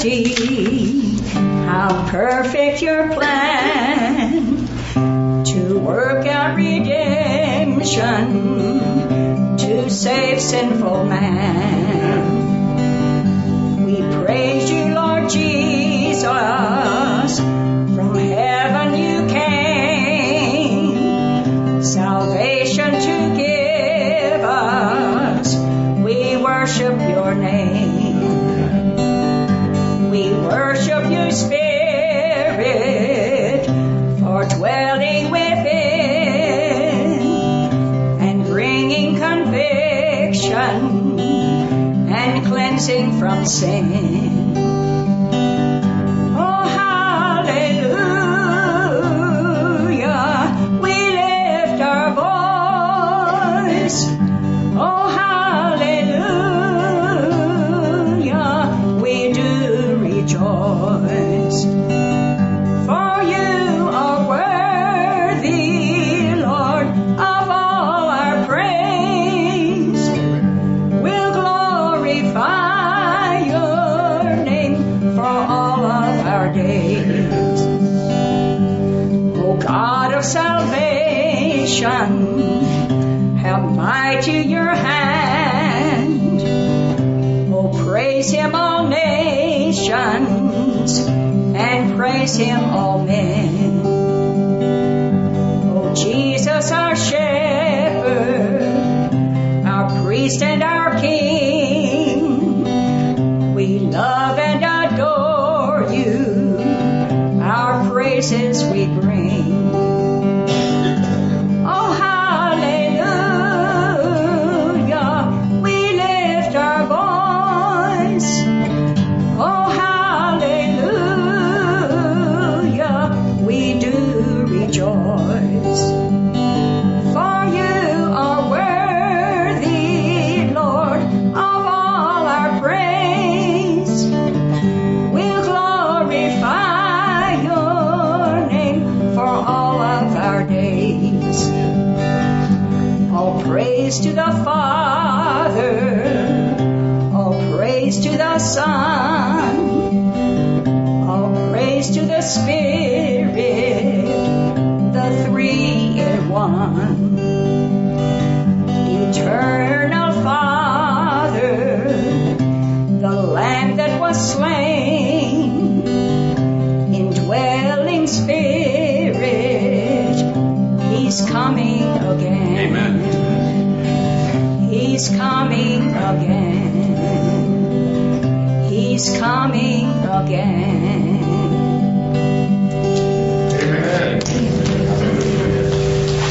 see how perfect your plan to work out redemption to save sinful man. We praise you, Lord Jesus. From heaven you came, salvation to give us. We worship your name. We worship you, Spirit, for dwelling within and bringing conviction and cleansing from sin. Have mighty your hand. Oh, praise him all nations, and praise him all men. Oh, Jesus our shepherd, our priest and our king, we love and adore you, our praises we bring. Praise to the Father, all praise to the Son, all praise to the Spirit, the three in one. Eternal Father, the Lamb that was slain, indwelling Spirit, he's coming again. Amen. He's coming again. He's coming again.